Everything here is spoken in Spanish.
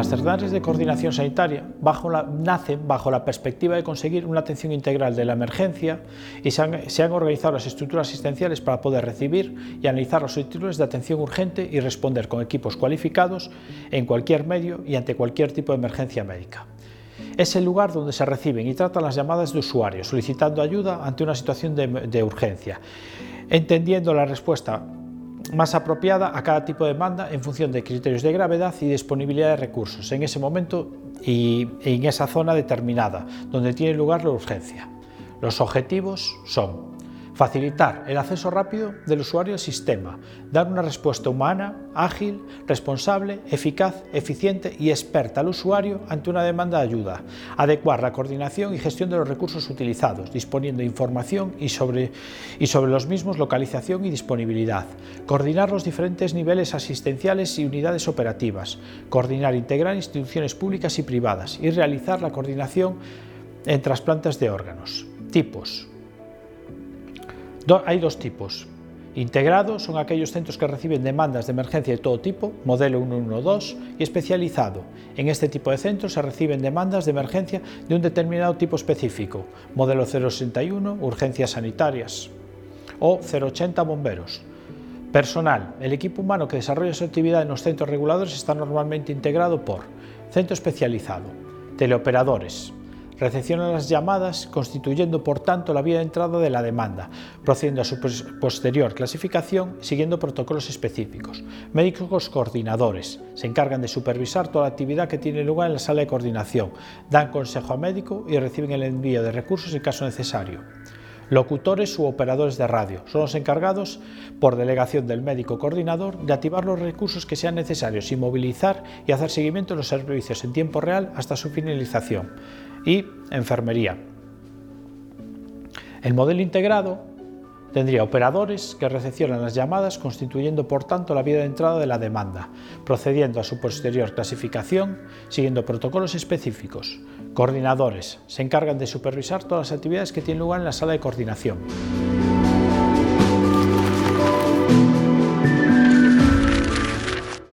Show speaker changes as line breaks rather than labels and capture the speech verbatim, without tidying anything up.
Las terminales de coordinación sanitaria bajo la, nacen bajo la perspectiva de conseguir una atención integral de la emergencia y se han, se han organizado las estructuras asistenciales para poder recibir y analizar las solicitudes de atención urgente y responder con equipos cualificados en cualquier medio y ante cualquier tipo de emergencia médica. Es el lugar donde se reciben y tratan las llamadas de usuarios solicitando ayuda ante una situación de, de urgencia, entendiendo la respuesta más apropiada a cada tipo de demanda en función de criterios de gravedad y disponibilidad de recursos en ese momento y en esa zona determinada donde tiene lugar la urgencia. Los objetivos son facilitar el acceso rápido del usuario al sistema, dar una respuesta humana, ágil, responsable, eficaz, eficiente y experta al usuario ante una demanda de ayuda, adecuar la coordinación y gestión de los recursos utilizados, disponiendo de información y sobre, y sobre los mismos localización y disponibilidad, coordinar los diferentes niveles asistenciales y unidades operativas, coordinar e integrar instituciones públicas y privadas y realizar la coordinación en trasplantes de órganos. Tipos. Hay dos tipos. Integrado son aquellos centros que reciben demandas de emergencia de todo tipo, modelo ciento doce, y especializado. En este tipo de centros se reciben demandas de emergencia de un determinado tipo específico, modelo cero sesenta y uno, urgencias sanitarias, o cero ochenta, bomberos. Personal. El equipo humano que desarrolla su actividad en los centros reguladores está normalmente integrado por centro especializado, teleoperadores, recepcionan las llamadas, constituyendo por tanto la vía de entrada de la demanda, procediendo a su posterior clasificación siguiendo protocolos específicos. Médicos coordinadores se encargan de supervisar toda la actividad que tiene lugar en la sala de coordinación, dan consejo al médico y reciben el envío de recursos en caso necesario. Locutores u operadores de radio son los encargados, por delegación del médico coordinador, de activar los recursos que sean necesarios y movilizar y hacer seguimiento de los servicios en tiempo real hasta su finalización. Y enfermería. El modelo integrado tendría operadores que recepcionan las llamadas, constituyendo por tanto la vía de entrada de la demanda, procediendo a su posterior clasificación, siguiendo protocolos específicos. Coordinadores se encargan de supervisar todas las actividades que tienen lugar en la sala de coordinación.